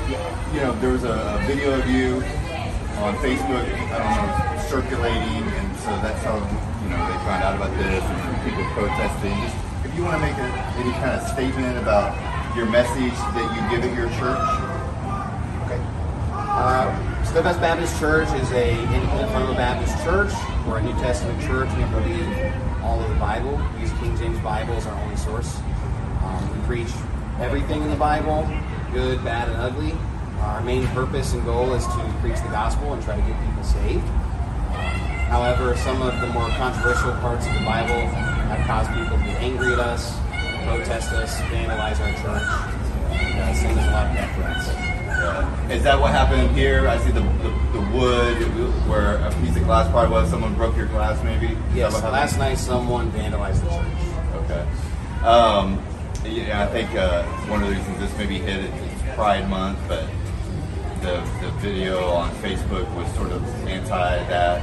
there was a video of you on Facebook, I don't know, circulating, and so that's how, they found out about this and people protesting. Just, if you want to make any kind of statement about your message that you give at your church. Okay. Steadfast Baptist Church is a independent fundamental Baptist church. We're a New Testament church. We believe all of the Bible. We use King James Bible as our only source. We preach everything in the Bible, good, bad, and ugly. Our main purpose and goal is to preach the gospel and try to get people saved. However, some of the more controversial parts of the Bible have caused people to get angry at us, protest us, vandalize our church, and send us a lot of death threats. Is that what happened here? I see the wood where a piece of glass probably was. Someone broke your glass, maybe? Yes, last night someone vandalized the church. Okay. I think one of the reasons this maybe hit it's Pride Month, but the video on Facebook was sort of anti that.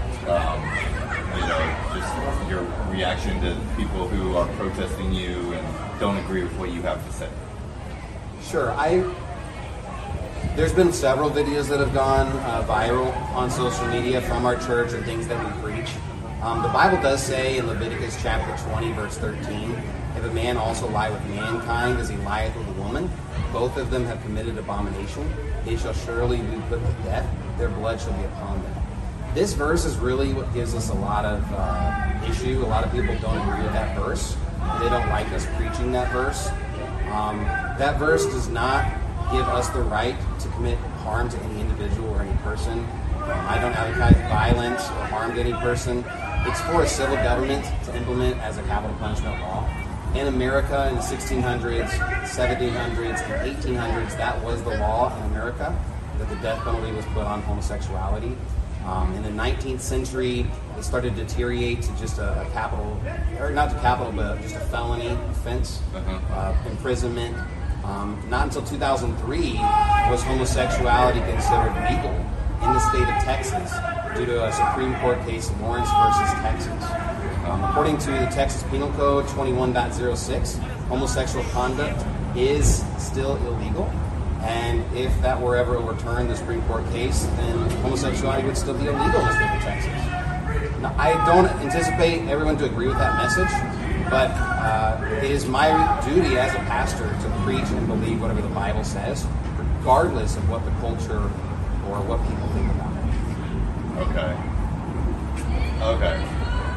Just your reaction to people who are protesting you and don't agree with what you have to say. Sure. There's been several videos that have gone viral on social media from our church and things that we preach. The Bible does say in Leviticus chapter 20, verse 13, if a man also lie with mankind as he lieth with a woman, both of them have committed abomination. They shall surely be put to death. Their blood shall be upon them. This verse is really what gives us a lot of issue. A lot of people don't agree with that verse. They don't like us preaching that verse. That verse does not give us the right to commit harm to any individual or any person. I don't advocate violence or harm to any person. It's for a civil government to implement as a capital punishment law. In America in the 1600s, 1700s, and 1800s, that was the law in America, that the death penalty was put on homosexuality. In the 19th century, it started to deteriorate to just a capital, or not to capital, but just a felony offense, imprisonment. Not until 2003 was homosexuality considered legal in the state of Texas due to a Supreme Court case, Lawrence versus Texas. According to the Texas Penal Code 21.06, homosexual conduct is still illegal. And if that were ever overturned, the Supreme Court case, then homosexuality would still be illegal in the state of Texas. Now, I don't anticipate everyone to agree with that message, but it is my duty as a pastor to preach and believe whatever the Bible says, regardless of what the culture or what people think about it. Okay.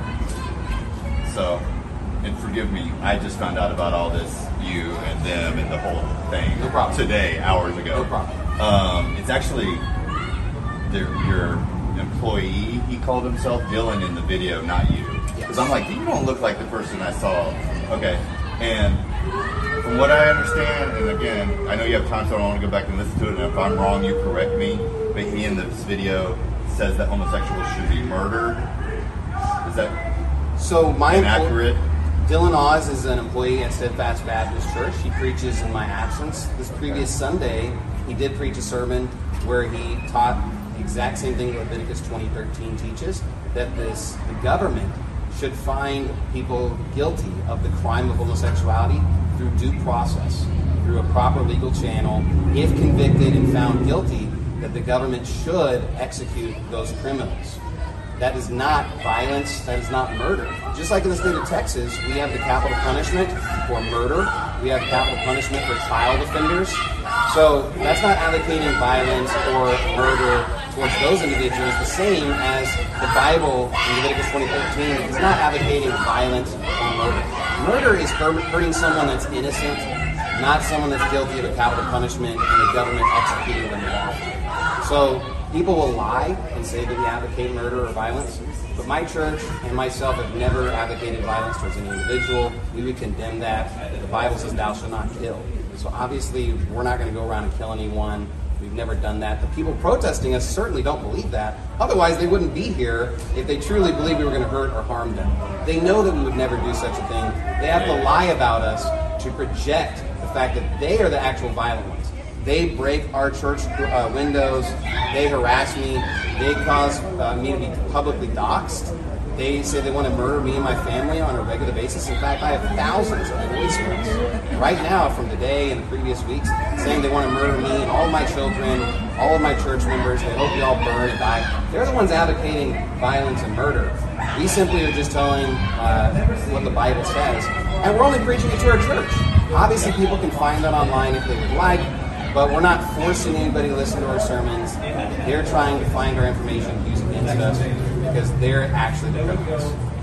So, and forgive me, I just found out about all this, you and them and the whole thing. No problem. Today, hours ago. No problem. It's actually your employee, he called himself Dylan in the video, not you. Because I'm like, you don't look like the person I saw. Okay. And from what I understand, and again, I know you have time, so I don't want to go back and listen to it, and if I'm wrong, you correct me, but he in this video says that homosexuals should be murdered. Is that inaccurate? Dylan Oz is an employee at Steadfast Baptist Church. He preaches in my absence. This previous Sunday, he did preach a sermon where he taught the exact same thing Leviticus 20:13 teaches, that the government should find people guilty of the crime of homosexuality through due process, through a proper legal channel. If convicted and found guilty, that the government should execute those criminals. That is not violence. That is not murder. Just like in the state of Texas, we have the capital punishment for murder. We have capital punishment for child offenders. So that's not advocating violence or murder towards those individuals, the same as the Bible in Leviticus 20:13 is not advocating violence or murder. Murder is hurting someone that's innocent, not someone that's guilty of a capital punishment and the government executing them lawfully. So people will lie and say that we advocate murder or violence, but my church and myself have never advocated violence towards any individual. We would condemn that. The Bible says, "Thou shalt not kill." So obviously, we're not going to go around and kill anyone. We've never done that. The people protesting us certainly don't believe that. Otherwise, they wouldn't be here if they truly believed we were going to hurt or harm them. They know that we would never do such a thing. They have to lie about us to project the fact that they are the actual violent ones. They break our church windows. They harass me. They cause me to be publicly doxxed. They say they want to murder me and my family on a regular basis. In fact, I have thousands of voicemails right now from today and the previous weeks saying they want to murder me and all of my children, all of my church members. They hope you all burn and die. They're the ones advocating violence and murder. We simply are just telling what the Bible says. And we're only preaching it to our church. Obviously, people can find that online if they would like, but we're not forcing anybody to listen to our sermons. They're trying to find our information and use it against us because they're actually the criminals.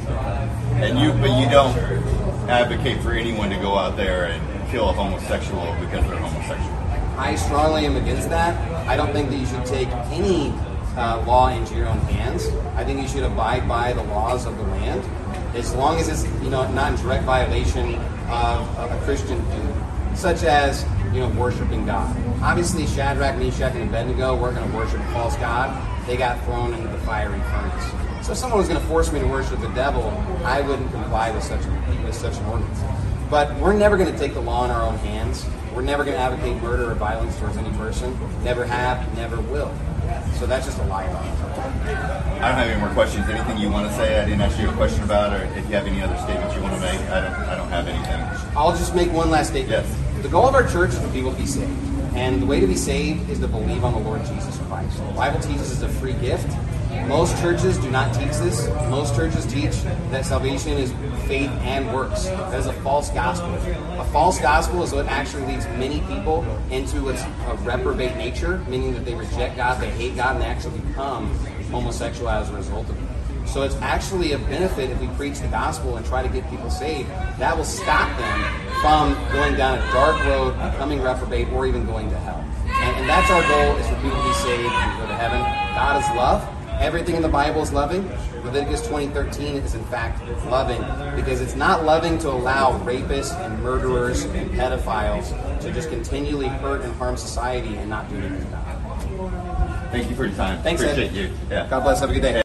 But you don't advocate for anyone to go out there and kill a homosexual because they're homosexual. I strongly am against that. I don't think that you should take any law into your own hands. I think you should abide by the laws of the land, as long as it's not in direct violation of a Christian duty, such as worshiping God. Obviously, Shadrach, Meshach, and Abednego weren't going to worship a false god. They got thrown into the fiery furnace. So if someone was going to force me to worship the devil, I wouldn't comply with such an ordinance. But we're never going to take the law in our own hands. We're never going to advocate murder or violence towards any person. Never have, never will. So that's just a lie about it. I don't have any more questions. Anything you want to say? I didn't ask you a question about, or if you have any other statements you want to make. I don't have anything. I'll just make one last statement. Yes. The goal of our church is for people to be saved. And the way to be saved is to believe on the Lord Jesus Christ. The Bible teaches it's a free gift. Most churches do not teach this. Most churches teach that salvation is faith and works. That is a false gospel. A false gospel is what actually leads many people into a reprobate nature, meaning that they reject God, they hate God, and they actually become homosexual as a result of it. So it's actually a benefit if we preach the gospel and try to get people saved. That will stop them from going down a dark road, becoming reprobate, or even going to hell. And that's our goal, is for people to be saved and go to heaven. God is love. Everything in the Bible is loving. Leviticus 20:13 is in fact loving, because it's not loving to allow rapists and murderers and pedophiles to just continually hurt and harm society and not do anything about it. Thank you for your time. Thanks, Appreciate Ed. you. Yeah. God bless. Have a good day.